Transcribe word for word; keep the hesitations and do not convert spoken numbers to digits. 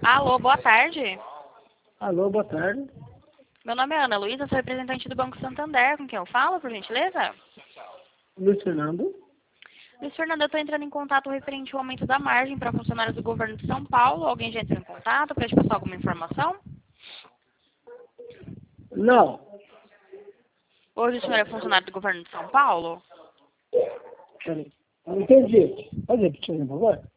Alô, boa tarde. Alô, boa tarde. Meu nome é Ana Luísa, sou representante do Banco Santander. Com quem eu falo, por gentileza? Luiz Fernando. Luiz Fernando, eu estou entrando em contato referente ao aumento da margem para funcionários do governo de São Paulo. Alguém já entrou em contato para te passar alguma informação? Não. Hoje o senhor é funcionário do governo de São Paulo? Peraí. Não entendi. Pode repetir, por favor?